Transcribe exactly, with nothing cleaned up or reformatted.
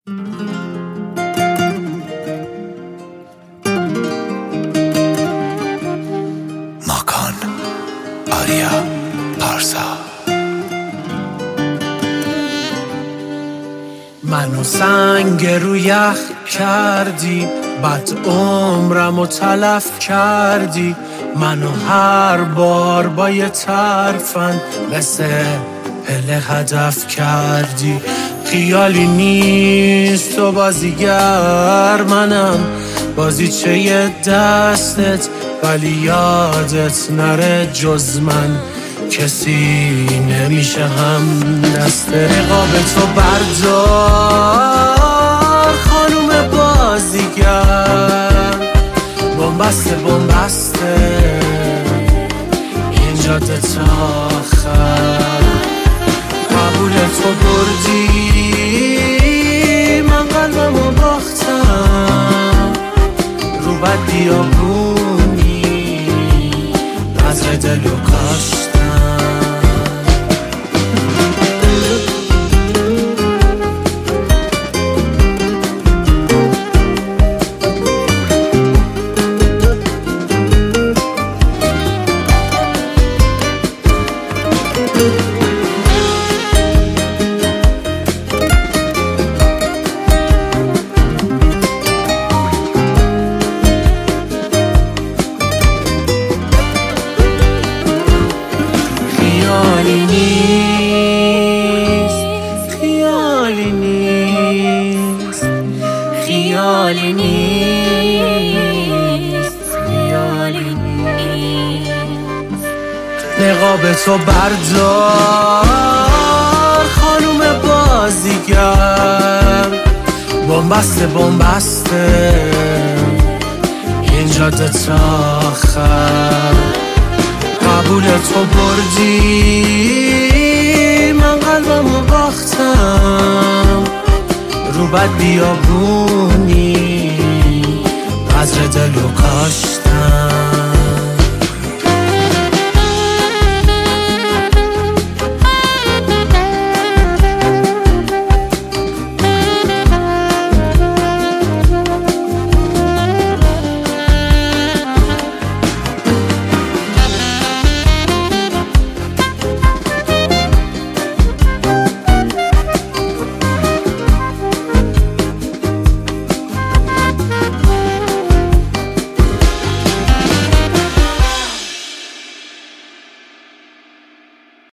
ماکان آریا پارسا. منو سنگ رو یخ کردی، بعد عمرمو تلف کردی. منو هر بار با یه ترفند مثل پله هدف کردی. خیالی نیست تو بازیگر، منم بازیچه یه دستت، ولی یادت نره جز من کسی نمیشه هم دست رقاب تو بردار. خانوم بازیگر بومبسته بومبسته این جاده تا آخر. قبول تو بردی، من قلبمو باختم رو بد بیابونی، بذر دلو کاشتم. خیالی نیست، خیالی نیست، خیالی نیست، خیالی نیست. نقاب تو بردار خانوم بازیگر، بومبسته بومبسته این جاده تا آخر. قبول تو بردی، من قلبمو باختم رو بد بیابونی، بذر دلو کاشتم.